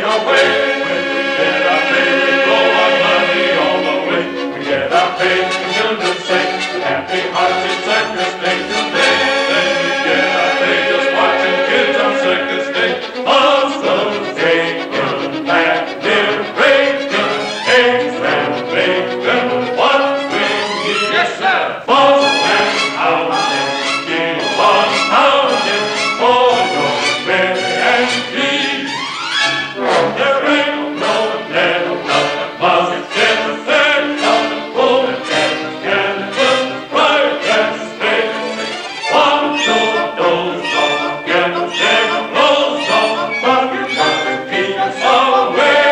away. When we get our pay, we blow our money all away. We get our pay, the children say, happy hearts in circus day today. Then we get our pay, just watching kids on circus day. Awesome taken back, dear bacon, eggs and bacon, what we need. Yes, sir. Balls and pounding, keep on pounding for your Mary and Pete. There ain't no nail, nothing but it's just a fair, nothing full of cannibals, right and straight. One, two, those don't get them, they close on, but you got to keep us away.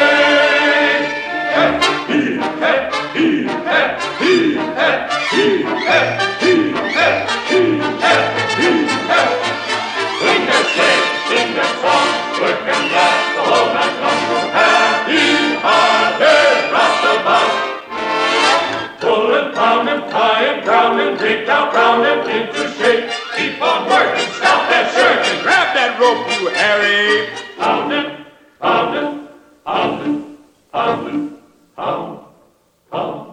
Hey, hey, hey, hey, hey, hey, hey, hey, hey, hey, hey, hey. Sing that sing, sing that song, work and laugh the whole night long. Happy hearted roustabout. Pulling, pounding, tying, grounding, dig down, rounding into shape. Keep on working, stop that shirking, grab that rope, you Harry. Pounding, pounding, pounding, pounding, pound, pound.